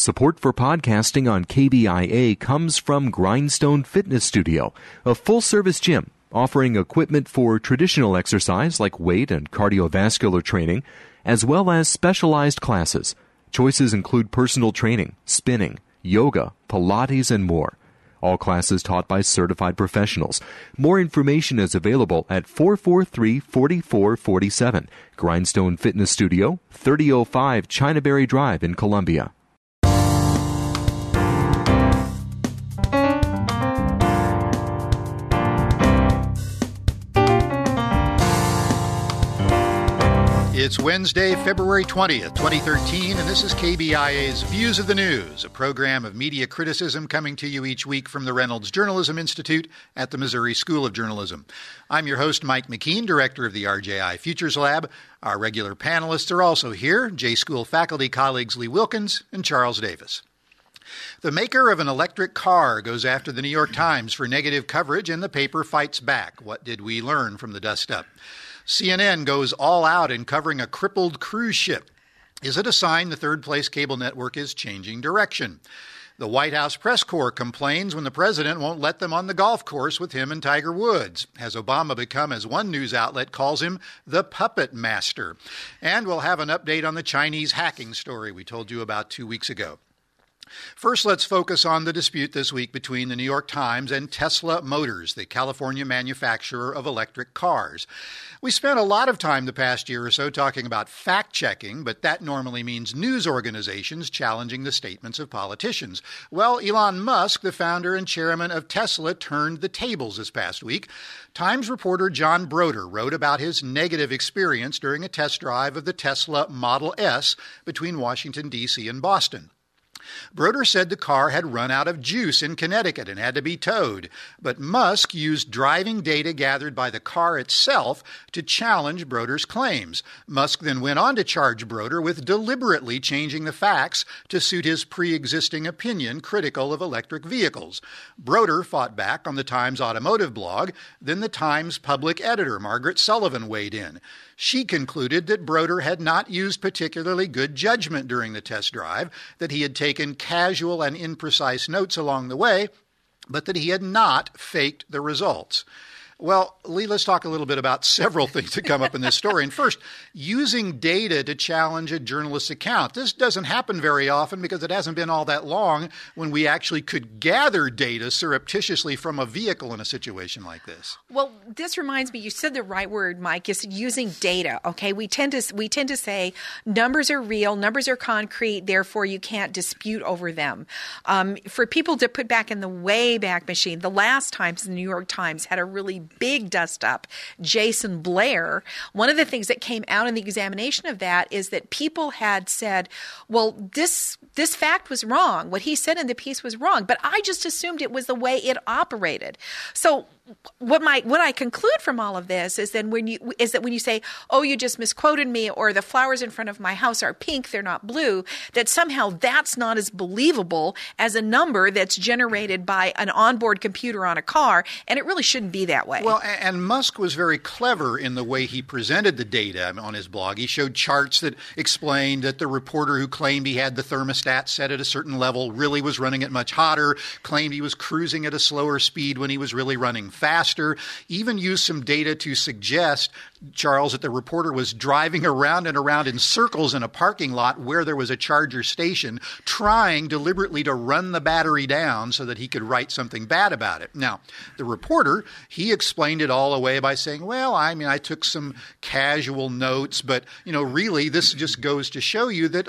Support for podcasting on KBIA comes from Grindstone Fitness Studio, a full-service gym offering equipment for traditional exercise like weight and cardiovascular training, as well as specialized classes. Choices include personal training, spinning, yoga, Pilates, and more. All classes taught by certified professionals. More information is available at 443-4447. Grindstone Fitness Studio, 3005 Chinaberry Drive in Columbia. It's Wednesday, February 20th, 2013, and this is KBIA's Views of the News, a program of media criticism coming to you each week from the Reynolds Journalism Institute at the Missouri School of Journalism. I'm your host, Mike McKean, director of the RJI Futures Lab. Our regular panelists are also here, J-School faculty colleagues Lee Wilkins and Charles Davis. The maker of an electric car goes after the New York Times for negative coverage, and the paper fights back. What did we learn from the dust-up? CNN goes all out in covering a crippled cruise ship. Is it a sign the third-place cable network is changing direction? The White House press corps complains when the president won't let them on the golf course with him and Tiger Woods. Has Obama become, as one news outlet calls him, the puppet master? And we'll have an update on the Chinese hacking story we told you about 2 weeks ago. First, let's focus on the dispute this week between the New York Times and Tesla Motors, the California manufacturer of electric cars. We spent a lot of time the past year or so talking about fact-checking, but that normally means news organizations challenging the statements of politicians. Well, Elon Musk, the founder and chairman of Tesla, turned the tables this past week. Times reporter John Broder wrote about his negative experience during a test drive of the Tesla Model S between Washington, D.C. and Boston. Broder said the car had run out of juice in Connecticut and had to be towed, but Musk used driving data gathered by the car itself to challenge Broder's claims. Musk then went on to charge Broder with deliberately changing the facts to suit his pre-existing opinion critical of electric vehicles. Broder fought back on the Times automotive blog. Then the Times public editor, Margaret Sullivan, weighed in. She concluded that Broder had not used particularly good judgment during the test drive, that he had taken casual and imprecise notes along the way, but that he had not faked the results. Well, Lee, let's talk a little bit about several things that come up in this story. And first, using data to challenge a journalist's account. This doesn't happen very often because it hasn't been all that long when we actually could gather data surreptitiously from a vehicle in a situation like this. Well, this reminds me, you said the right word, Mike, is using data. Okay, we tend to say numbers are real, numbers are concrete, therefore you can't dispute over them. For people to put back in the Wayback Machine, the last times the New York Times had a really big dust up, Jason Blair, one of the things that came out in the examination of that is that people had said, well, this fact was wrong. What he said in the piece was wrong, but I just assumed it was the way it operated. So what I conclude from all of this is that when you say, oh, you just misquoted me, or the flowers in front of my house are pink, they're not blue, that somehow that's not as believable as a number that's generated by an onboard computer on a car, and it really shouldn't be that way. Well, and Musk was very clever in the way he presented the data on his blog. He showed charts that explained that the reporter who claimed he had the thermostat set at a certain level really was running it much hotter, claimed he was cruising at a slower speed when he was really running faster, even used some data to suggest, Charles, that the reporter was driving around and around in circles in a parking lot where there was a charger station, trying deliberately to run the battery down so that he could write something bad about it. Now, the reporter, he explained it all away by saying, well, I took some casual notes, but, really this just goes to show you that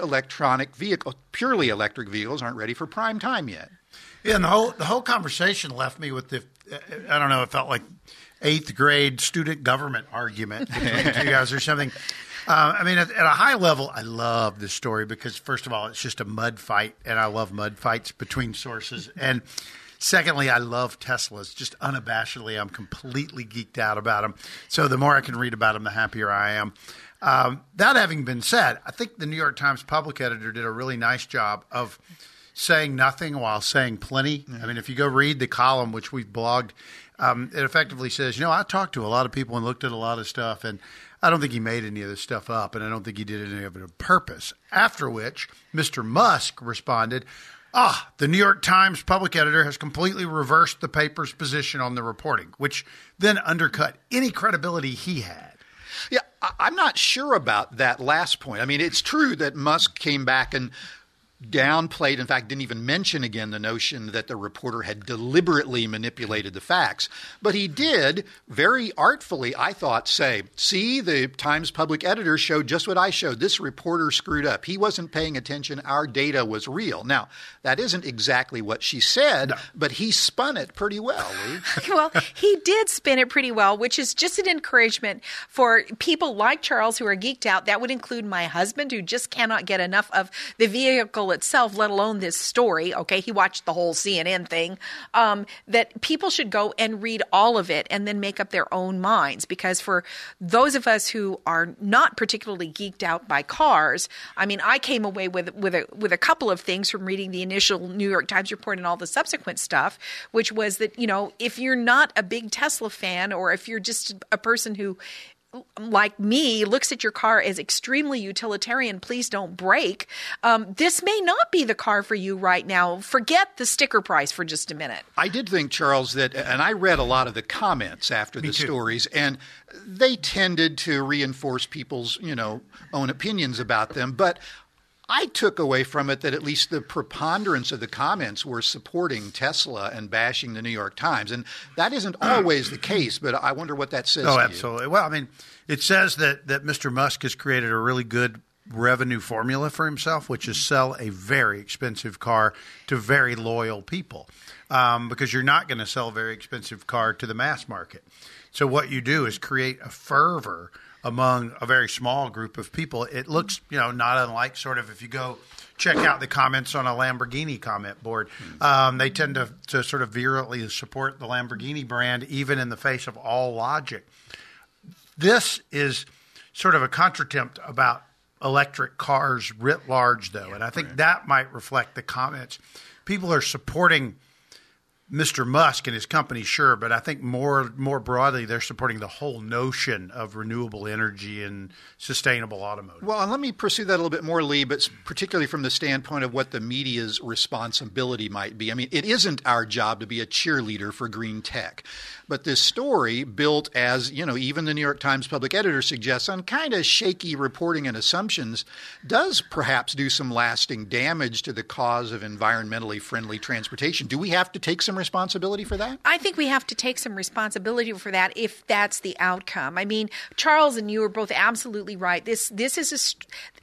purely electric vehicles aren't ready for prime time yet. Yeah, and the whole conversation left me with I don't know, it felt like 8th grade student government argument between you guys or something. At a high level, I love this story because, first of all, it's just a mud fight, and I love mud fights between sources. And secondly, I love Teslas. Just unabashedly, I'm completely geeked out about them. So the more I can read about them, the happier I am. That having been said, I think the New York Times public editor did a really nice job of saying nothing while saying plenty. I mean, if you go read the column, which we've blogged, it effectively says, I talked to a lot of people and looked at a lot of stuff, and I don't think he made any of this stuff up, and I don't think he did any of it on purpose. After which, Mr. Musk responded, the New York Times public editor has completely reversed the paper's position on the reporting, which then undercut any credibility he had. Yeah, I'm not sure about that last point. I mean, it's true that Musk came back and downplayed, in fact, didn't even mention again the notion that the reporter had deliberately manipulated the facts. But he did very artfully, I thought, say, see, the Times public editor showed just what I showed. This reporter screwed up. He wasn't paying attention. Our data was real. Now, that isn't exactly what she said, but he spun it pretty well, Lee. Well, he did spin it pretty well, which is just an encouragement for people like Charles who are geeked out. That would include my husband, who just cannot get enough of the vehicle itself, let alone this story. Okay, he watched the whole CNN thing. That people should go and read all of it and then make up their own minds. Because for those of us who are not particularly geeked out by cars, I mean, I came away with a couple of things from reading the initial New York Times report and all the subsequent stuff, which was that, if you're not a big Tesla fan, or if you're just a person who, like me, looks at your car as extremely utilitarian, please don't break, this may not be the car for you right now. Forget the sticker price for just a minute. I did think, Charles, that, and I read a lot of the comments after the stories, and they tended to reinforce people's, own opinions about them. But I took away from it that at least the preponderance of the comments were supporting Tesla and bashing the New York Times. And that isn't always the case, but I wonder what that says to you. Absolutely. Well, I mean, it says that Mr. Musk has created a really good revenue formula for himself, which is sell a very expensive car to very loyal people, because you're not going to sell a very expensive car to the mass market. So what you do is create a fervor among a very small group of people. It looks, not unlike sort of if you go check out the comments on a Lamborghini comment board. They tend to sort of virulently support the Lamborghini brand, even in the face of all logic. This is sort of a contretemps about electric cars writ large, though, and I think that might reflect the comments. People are supporting Mr. Musk and his company, sure, but I think more broadly, they're supporting the whole notion of renewable energy and sustainable automotive. Well, and let me pursue that a little bit more, Lee, but particularly from the standpoint of what the media's responsibility might be. I mean, it isn't our job to be a cheerleader for green tech. But this story, built as, even the New York Times public editor suggests, on kind of shaky reporting and assumptions, does perhaps do some lasting damage to the cause of environmentally friendly transportation. Do we have to take some responsibility for that? I think we have to take some responsibility for that if that's the outcome. I mean, Charles and you are both absolutely right. This is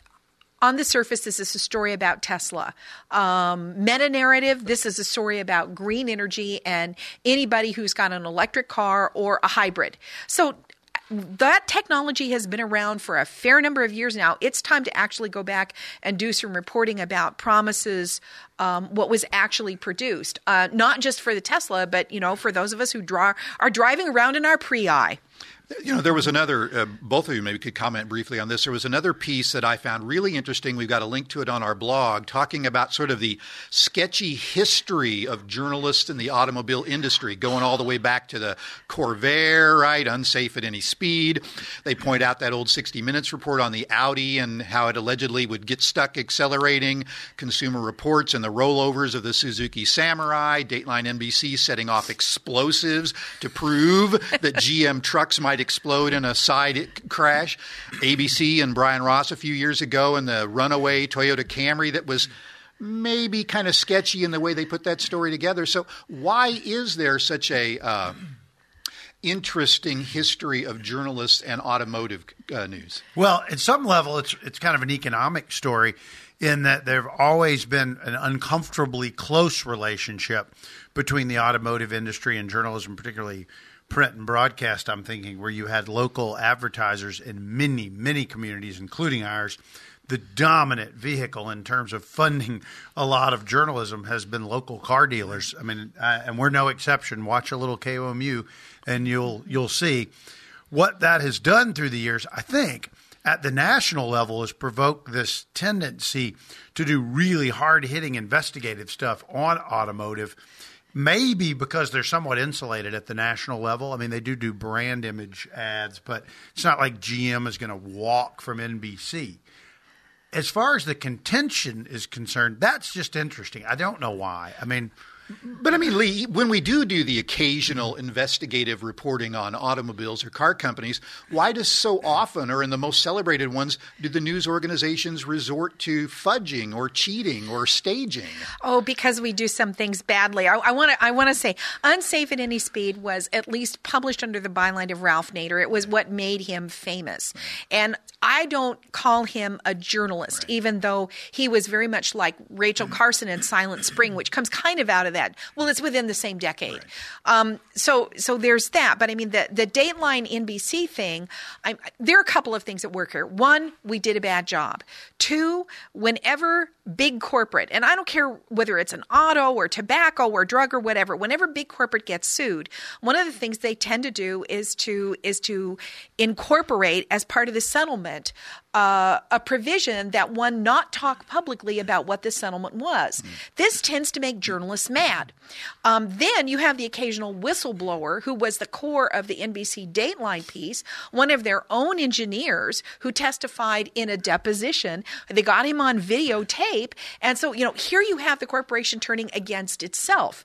on the surface, this is a story about Tesla. Meta-narrative, this is a story about green energy and anybody who's got an electric car or a hybrid. So that technology has been around for a fair number of years now. It's time to actually go back and do some reporting about promises, what was actually produced, not just for the Tesla, but for those of us who are driving around in our Prii. There was another, both of you maybe could comment briefly on this. There was another piece that I found really interesting. We've got a link to it on our blog, talking about sort of the sketchy history of journalists in the automobile industry, going all the way back to the Corvair, right? Unsafe at any speed. They point out that old 60 Minutes report on the Audi and how it allegedly would get stuck accelerating, Consumer Reports and the rollovers of the Suzuki Samurai, Dateline NBC setting off explosives to prove that GM trucks might explode in a side crash. ABC and Brian Ross a few years ago, and the runaway Toyota Camry that was maybe kind of sketchy in the way they put that story together. So why is there such a interesting history of journalists and automotive news? Well, at some level, it's kind of an economic story in that there have always been an uncomfortably close relationship between the automotive industry and journalism, particularly print and broadcast, I'm thinking, where you had local advertisers in many, many communities, including ours. The dominant vehicle in terms of funding a lot of journalism has been local car dealers. I mean, and we're no exception. Watch a little KOMU, and you'll see what that has done through the years, I think, at the national level has provoked this tendency to do really hard-hitting investigative stuff on automotive, maybe because they're somewhat insulated at the national level. I mean, they do brand image ads, but it's not like GM is going to walk from NBC. As far as the contention is concerned, that's just interesting. I don't know why. But Lee, when we do the occasional investigative reporting on automobiles or car companies, why does so often, or in the most celebrated ones, do the news organizations resort to fudging or cheating or staging? Oh, because we do some things badly. I want to say Unsafe at Any Speed was at least published under the byline of Ralph Nader. It was what made him famous. And I don't call him a journalist, even though he was very much like Rachel Carson in Silent Spring, which comes kind of out of that. Well, it's within the same decade. So there's that. But the Dateline NBC thing, there are a couple of things that work here. One, we did a bad job. Two, whenever big corporate, and I don't care whether it's an auto or tobacco or drug or whatever, whenever big corporate gets sued, one of the things they tend to do is to incorporate as part of the settlement a provision that one not talk publicly about what the settlement was. This tends to make journalists mad. Then you have the occasional whistleblower who was the core of the NBC Dateline piece, one of their own engineers who testified in a deposition. They got him on videotape. And so, here you have the corporation turning against itself.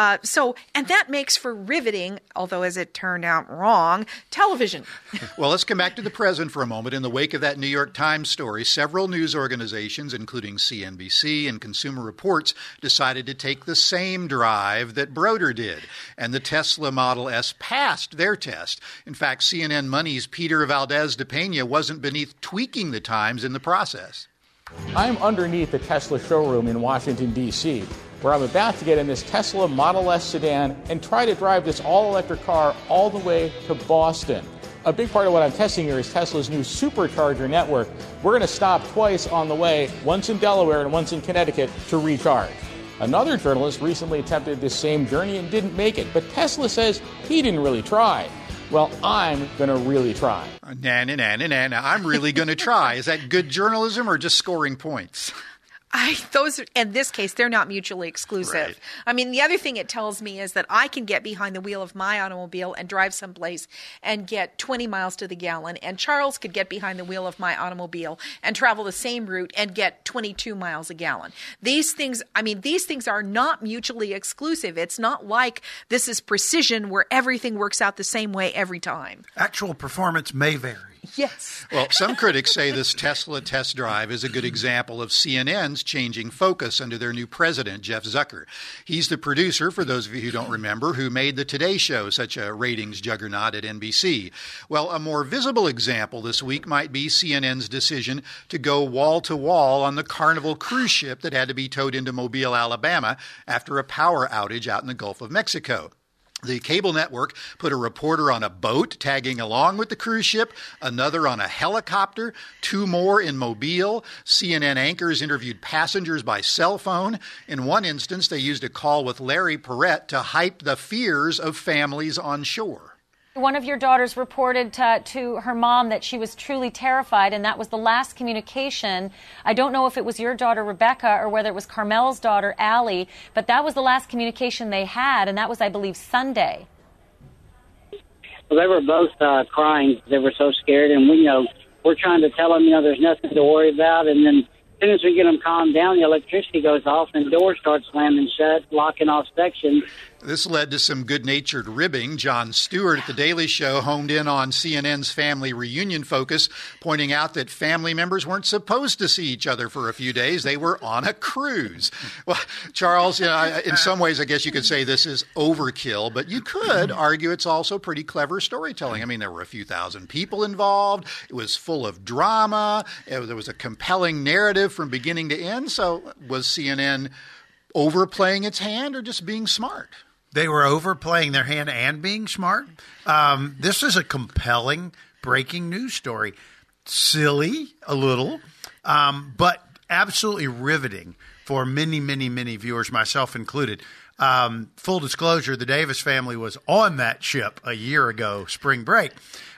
And that makes for riveting, although as it turned out wrong, television. Well, let's come back to the present for a moment. In the wake of that New York Times story, several news organizations, including CNBC and Consumer Reports, decided to take the same drive that Broder did. And the Tesla Model S passed their test. In fact, CNN Money's Peter Valdez de Pena wasn't beneath tweaking the Times in the process. I'm underneath the Tesla showroom in Washington, D.C., where I'm about to get in this Tesla Model S sedan and try to drive this all-electric car all the way to Boston. A big part of what I'm testing here is Tesla's new supercharger network. We're going to stop twice on the way, once in Delaware and once in Connecticut, to recharge. Another journalist recently attempted this same journey and didn't make it, but Tesla says he didn't really try. Well, I'm going to really try. I'm really going to try. Is that good journalism or just scoring points? Those, in this case, they're not mutually exclusive. Right. The other thing it tells me is that I can get behind the wheel of my automobile and drive someplace and get 20 miles to the gallon, and Charles could get behind the wheel of my automobile and travel the same route and get 22 miles a gallon. These things are not mutually exclusive. It's not like this is precision where everything works out the same way every time. Actual performance may vary. Yes. Well, some critics say this Tesla test drive is a good example of CNN's changing focus under their new president, Jeff Zucker. He's the producer, for those of you who don't remember, who made the Today Show such a ratings juggernaut at NBC. Well, a more visible example this week might be CNN's decision to go wall-to-wall on the Carnival cruise ship that had to be towed into Mobile, Alabama, after a power outage out in the Gulf of Mexico. The cable network put a reporter on a boat tagging along with the cruise ship, another on a helicopter, two more in Mobile. CNN anchors interviewed passengers by cell phone. In one instance, they used a call with Larry Perrette to hype the fears of families on shore. One of your daughters reported to her mom that she was truly terrified, and that was the last communication. I don't know if it was your daughter, Rebecca, or whether it was Carmel's daughter, Allie, but that was the last communication they had, and that was, I believe, Sunday. Well, they were both crying. They were so scared, and we're trying to tell them, there's nothing to worry about, and then as soon as we get them calmed down, the electricity goes off, and doors start slamming shut, locking off sections. This led to some good-natured ribbing. Jon Stewart at The Daily Show honed in on CNN's family reunion focus, pointing out that family members weren't supposed to see each other for a few days. They were on a cruise. Well, Charles, in some ways, I guess you could say this is overkill, but you could argue it's also pretty clever storytelling. There were a few thousand people involved. It was full of drama. There was a compelling narrative from beginning to end. So was CNN overplaying its hand or just being smart? They were overplaying their hand and being smart. This is a compelling breaking news story. Silly, a little, but absolutely riveting for many, many, many viewers, myself included. Full disclosure, the Davis family was on that ship a year ago, spring break.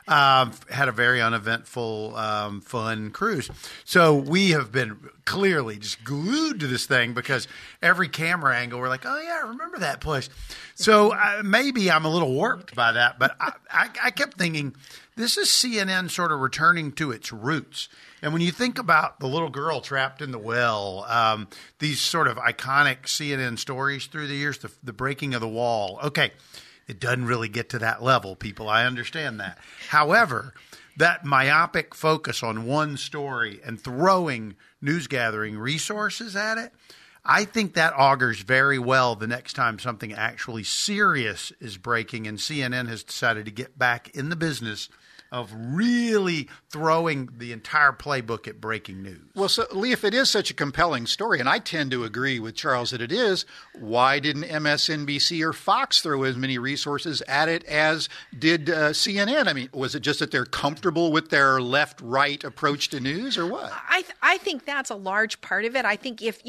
Had a very uneventful, fun cruise. So we have been clearly just glued to this thing because every camera angle, we're like, oh, yeah, I remember that place. So maybe I'm a little warped by that, but I kept thinking this is CNN sort of returning to its roots. And when you think about the little girl trapped in the well, these sort of iconic CNN stories through the years, the breaking of the wall. Okay, it doesn't really get to that level, people. I understand that. However, that myopic focus on one story and throwing news gathering resources at it, I think that augurs very well the next time something actually serious is breaking and CNN has decided to get back in the business of really throwing the entire playbook at breaking news. Well, so, Lee, if it is such a compelling story, and I tend to agree with Charles that it is, why didn't MSNBC or Fox throw as many resources at it as did CNN? I mean, was it just that they're comfortable with their left-right approach to news, or what? I think that's a large part of it. I think if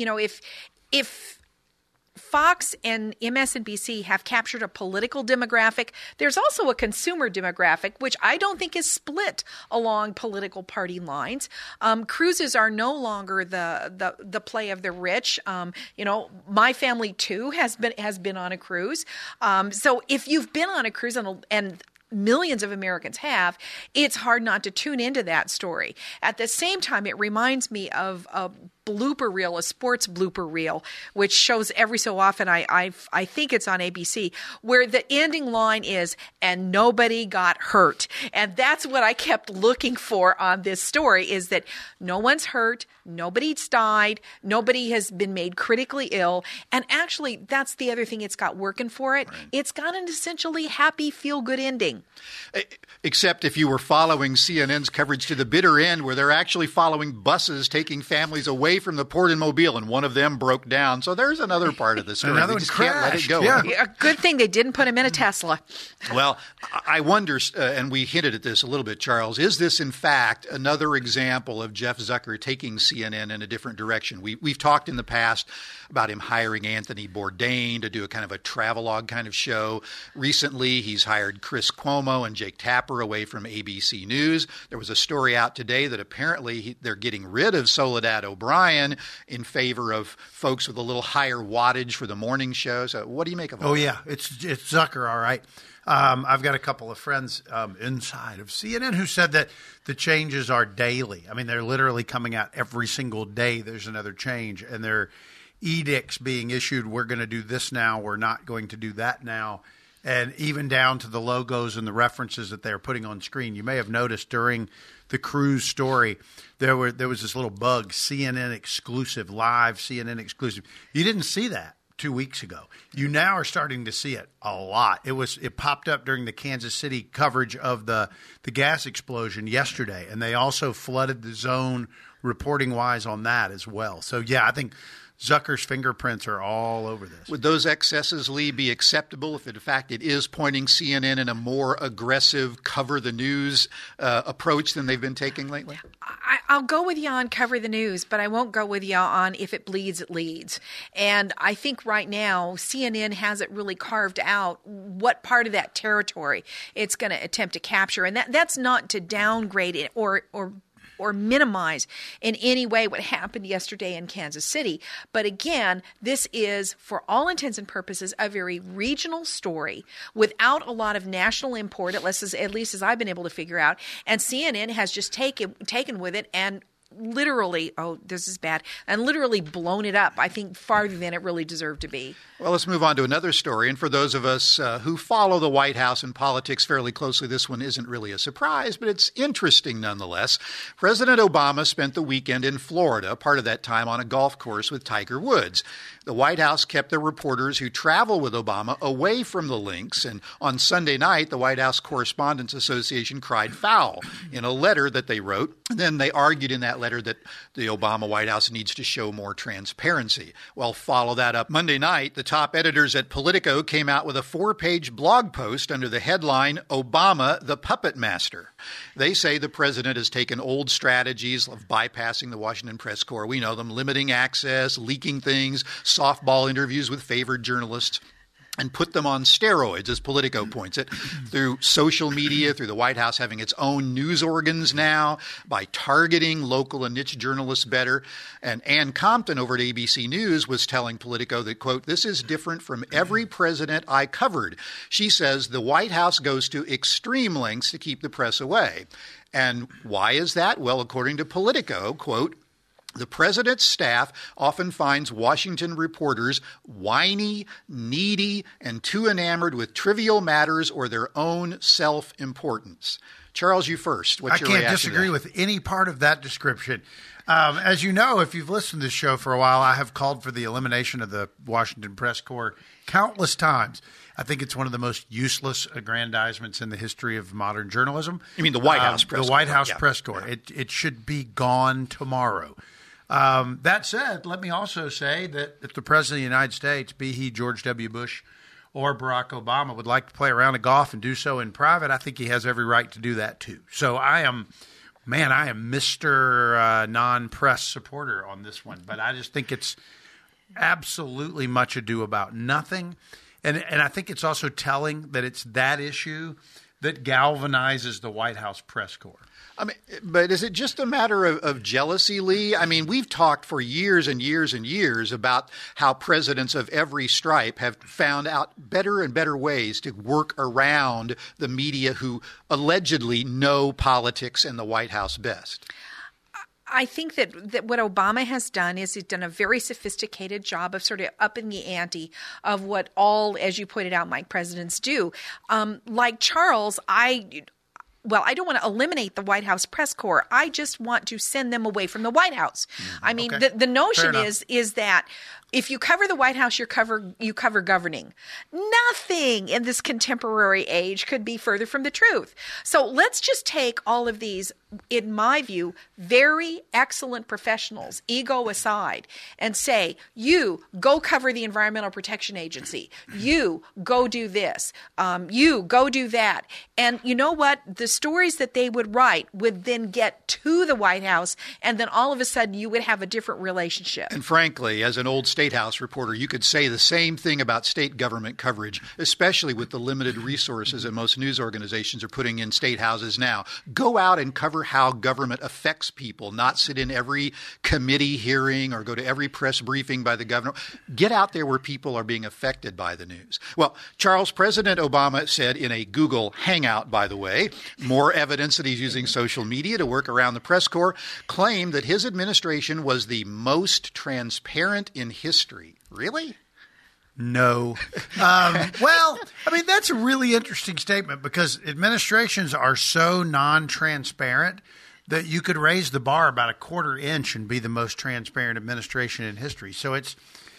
Fox and MSNBC have captured a political demographic, there's also a consumer demographic, which I don't think is split along political party lines. Cruises are no longer the play of the rich. My family too has been on a cruise. So if you've been on a cruise and millions of Americans have, it's hard not to tune into that story. At the same time, it reminds me of a blooper reel, a sports blooper reel, which shows every so often. I think it's on ABC, where the ending line is, and nobody got hurt. And that's what I kept looking for on this story, is that no one's hurt, nobody's died, nobody has been made critically ill. And actually, that's the other thing it's got working for it. Right. It's got an essentially happy, feel-good ending. Except if you were following CNN's coverage to the bitter end, where they're actually following buses taking families away from the port in Mobile, and one of them broke down. So there's another part of the story. Another one crashed. Can't let it go. Yeah. A good thing they didn't put him in a Tesla. Well, I wonder, and we hinted at this a little bit, Charles, is this in fact another example of Jeff Zucker taking CNN in a different direction? We've talked in the past about him hiring Anthony Bourdain to do a kind of a travelogue kind of show. Recently, he's hired Chris Cuomo and Jake Tapper away from ABC News. There was a story out today that apparently they're getting rid of Soledad O'Brien in favor of folks with a little higher wattage for the morning show. So what do you make of all that? Yeah, it's Zucker, all right. I've got a couple of friends inside of CNN who said that the changes are daily. I mean, they're literally coming out every single day. There's another change, and there are edicts being issued. We're going to do this now. We're not going to do that now. And even down to the logos and the references that they're putting on screen. You may have noticed during the cruise story, there was this little bug, CNN exclusive, live CNN exclusive. You didn't see that 2 weeks ago. You now are starting to see it a lot. It popped up during the Kansas City coverage of the gas explosion yesterday, and they also flooded the zone reporting-wise on that as well. So, yeah, I think Zucker's fingerprints are all over this. Would those excesses, Lee, be acceptable if, in fact, it is pointing CNN in a more aggressive cover the news approach than they've been taking lately? I'll go with you on cover the news, but I won't go with you on if it bleeds, it leads. And I think right now CNN hasn't really carved out what part of that territory it's going to attempt to capture. And that's not to downgrade it or minimize in any way what happened yesterday in Kansas City. But again, this is, for all intents and purposes, a very regional story without a lot of national import, at least as I've been able to figure out. And CNN has just taken with it and literally, this is bad, and literally blown it up, I think, farther than it really deserved to be. Well, let's move on to another story. And for those of us who follow the White House and politics fairly closely, this one isn't really a surprise, but it's interesting nonetheless. President Obama spent the weekend in Florida, part of that time on a golf course with Tiger Woods. The White House kept the reporters who travel with Obama away from the links. And on Sunday night, the White House Correspondents Association cried foul in a letter that they wrote. Then they argued in that letter that the Obama White House needs to show more transparency. Well, follow that up. Monday night, the top editors at Politico came out with a 4-page blog post under the headline, Obama, the Puppet Master. They say the president has taken old strategies of bypassing the Washington press corps. We know them, limiting access, leaking things, softball interviews with favored journalists. and put them on steroids, as Politico points it, through social media, through the White House having its own news organs now, by targeting local and niche journalists better. And Ann Compton over at ABC News was telling Politico that, quote, "This is different from every president I covered." She says the White House goes to extreme lengths to keep the press away. And why is that? Well, according to Politico, quote, "The president's staff often finds Washington reporters whiny, needy, and too enamored with trivial matters or their own self-importance." Charles, you first. What's your reaction to that? I can't disagree with any part of that description. As you know, if you've listened to this show for a while, I have called for the elimination of the Washington Press Corps countless times. I think it's one of the most useless aggrandizements in the history of modern journalism. You mean the White House Press Corps? The White House Press Corps. It should be gone tomorrow. That said, let me also say that if the President of the United States, be he George W. Bush or Barack Obama, would like to play a round of golf and do so in private, I think he has every right to do that too. So I am Mr. non-press supporter on this one, but I just think it's absolutely much ado about nothing. And I think it's also telling that it's that issue that galvanizes the White House Press Corps. I mean, but is it just a matter of jealousy, Lee? I mean, we've talked for years and years and years about how presidents of every stripe have found out better and better ways to work around the media who allegedly know politics and the White House best. I think that what Obama has done is he's done a very sophisticated job of sort of upping the ante of what all, as you pointed out, Mike, presidents do. Like Charles, I don't want to eliminate the White House Press Corps. I just want to send them away from the White House. I mean, okay. the notion is that if you cover the White House, you cover governing. Nothing in this contemporary age could be further from the truth. So let's just take all of these, in my view, very excellent professionals, ego aside, and say, you go cover the Environmental Protection Agency. You go do this. You go do that. And you know what? The stories that they would write would then get to the White House, and then all of a sudden you would have a different relationship. And frankly, as an old State House reporter, you could say the same thing about state government coverage, especially with the limited resources that most news organizations are putting in state houses now. Go out and cover how government affects people, not sit in every committee hearing or go to every press briefing by the governor. Get out there where people are being affected by the news. Well, Charles, President Obama said in a Google Hangout, by the way, more evidence that he's using social media to work around the press corps, claimed that his administration was the most transparent in history. Really? No. Well, I mean, that's a really interesting statement because administrations are so non-transparent that you could raise the bar about a quarter inch and be the most transparent administration in history. So it's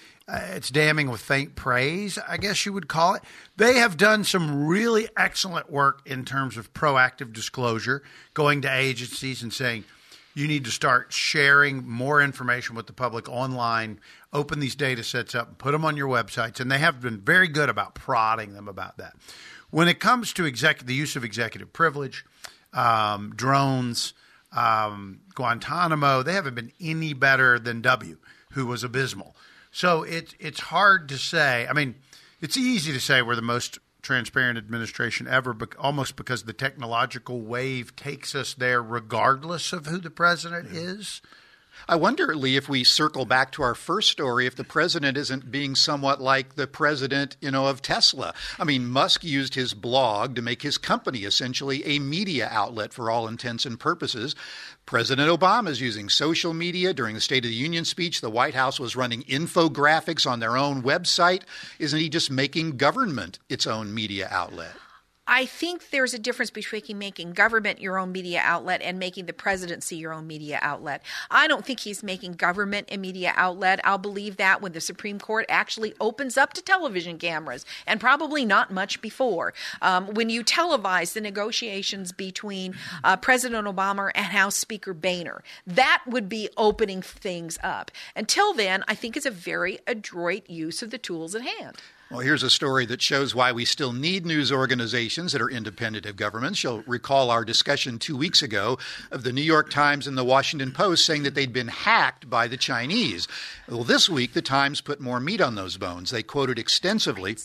damning with faint praise, I guess you would call it. They have done some really excellent work in terms of proactive disclosure, going to agencies and saying, you need to start sharing more information with the public online, open these data sets up, and put them on your websites. And they have been very good about prodding them about that. When it comes to the use of executive privilege, drones, Guantanamo, they haven't been any better than W, who was abysmal. So it's hard to say. I mean, it's easy to say we're the most transparent administration ever, but almost because the technological wave takes us there regardless of who the president is. I wonder, Lee, if we circle back to our first story, if the president isn't being somewhat like the president, of Tesla. I mean, Musk used his blog to make his company essentially a media outlet for all intents and purposes. President Obama is using social media. During the State of the Union speech, the White House was running infographics on their own website. Isn't he just making government its own media outlet? I think there's a difference between making government your own media outlet and making the presidency your own media outlet. I don't think he's making government a media outlet. I'll believe that when the Supreme Court actually opens up to television cameras, and probably not much before. When you televise the negotiations between President Obama and House Speaker Boehner, that would be opening things up. Until then, I think it's a very adroit use of the tools at hand. Well, here's a story that shows why we still need news organizations that are independent of governments. You'll recall our discussion 2 weeks ago of the New York Times and the Washington Post saying that they'd been hacked by the Chinese. Well, this week, the Times put more meat on those bones. They quoted extensively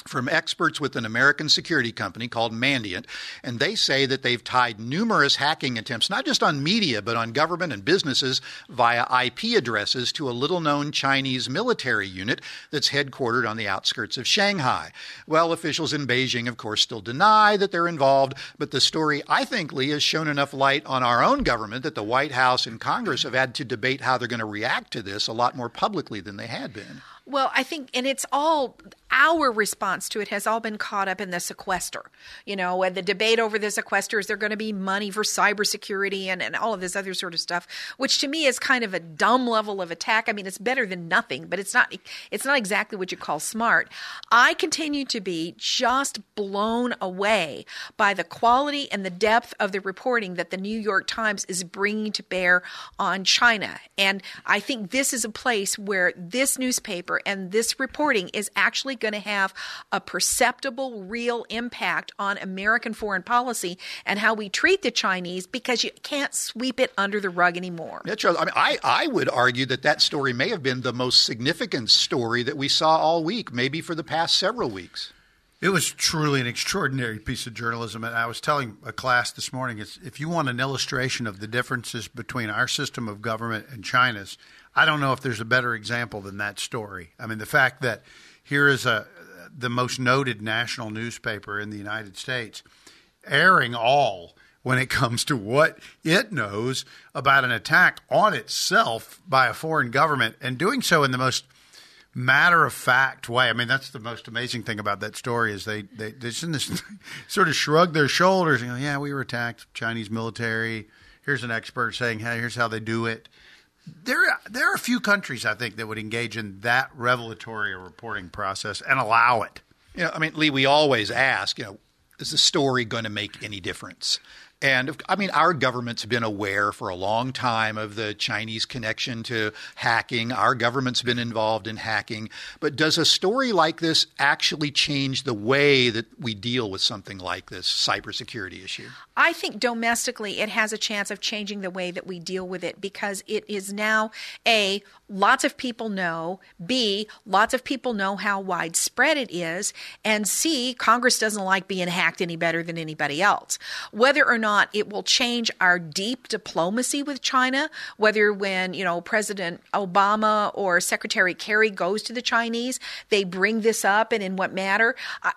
from experts with an American security company called Mandiant, and they say that they've tied numerous hacking attempts, not just on media, but on government and businesses via IP addresses to a little-known Chinese military unit that's headquartered on the outskirts of Shanghai. Well, officials in Beijing, of course, still deny that they're involved, but the story, I think, Lee, has shown enough light on our own government that the White House and Congress have had to debate how they're going to react to this a lot more publicly than they had been. Well, I think, and it's all, our response to it has all been caught up in the sequester. You know, the debate over the sequester, is there going to be money for cybersecurity and all of this other sort of stuff, which to me is kind of a dumb level of attack. I mean, it's better than nothing, but it's not exactly what you call smart. I continue to be just blown away by the quality and the depth of the reporting that the New York Times is bringing to bear on China. And I think this is a place where this newspaper and this reporting is actually going to have a perceptible, real impact on American foreign policy and how we treat the Chinese, because you can't sweep it under the rug anymore. Yeah, Charles, I mean, I would argue that story may have been the most significant story that we saw all week, maybe for the past several weeks. It was truly an extraordinary piece of journalism. And I was telling a class this morning, if you want an illustration of the differences between our system of government and China's, I don't know if there's a better example than that story. I mean, the fact that here is the most noted national newspaper in the United States airing all when it comes to what it knows about an attack on itself by a foreign government, and doing so in the most matter-of-fact way. I mean, that's the most amazing thing about that story, is they just in this sort of shrug their shoulders and go, yeah, we were attacked, Chinese military. Here's an expert saying, hey, here's how they do it. There are a few countries, I think, that would engage in that revelatory reporting process and allow it. You know, I mean, Lee, we always ask, is the story going to make any difference? And, I mean, our government's been aware for a long time of the Chinese connection to hacking. Our government's been involved in hacking. But does a story like this actually change the way that we deal with something like this cybersecurity issue? I think domestically it has a chance of changing the way that we deal with it, because it is now, A, lots of people know, B, lots of people know how widespread it is, and C, Congress doesn't like being hacked any better than anybody else. Whether or not it will change our deep diplomacy with China, whether when, President Obama or Secretary Kerry goes to the Chinese, they bring this up and in what matter,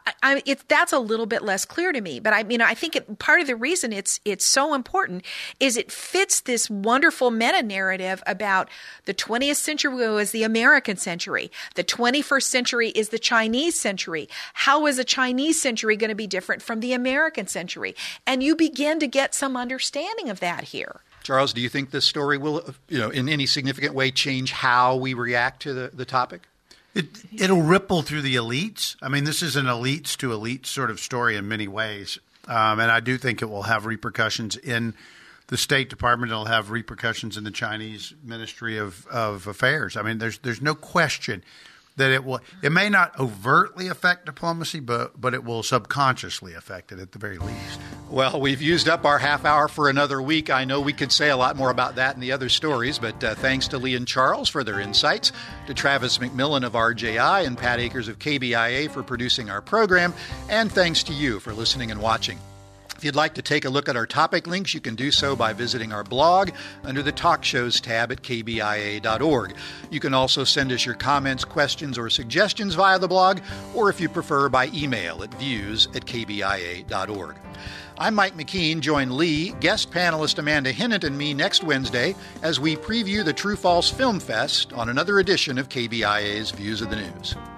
that's a little bit less clear to me. But I think part of the reason it's so important is it fits this wonderful meta-narrative about the 20th century was the American century. The 21st century is the Chinese century. How is a Chinese century going to be different from the American century? And you begin to get some understanding of that here. Charles, do you think this story will, in any significant way change how we react to the topic? It'll ripple through the elites. I mean, this is an elites to elites sort of story in many ways. And I do think it will have repercussions in the State Department. It'll have repercussions in the Chinese Ministry of Affairs. I mean, there's no question that it may not overtly affect diplomacy, but it will subconsciously affect it at the very least. Well, we've used up our half hour for another week. I know we could say a lot more about that and the other stories, but thanks to Lee and Charles for their insights, to Travis McMillan of RJI and Pat Akers of KBIA for producing our program, and thanks to you for listening and watching. If you'd like to take a look at our topic links, you can do so by visiting our blog under the Talk Shows tab at kbia.org. You can also send us your comments, questions, or suggestions via the blog, or if you prefer, by email at views@kbia.org. I'm Mike McKean. Join Lee, guest panelist Amanda Hinnant, and me next Wednesday as we preview the True False Film Fest on another edition of KBIA's Views of the News.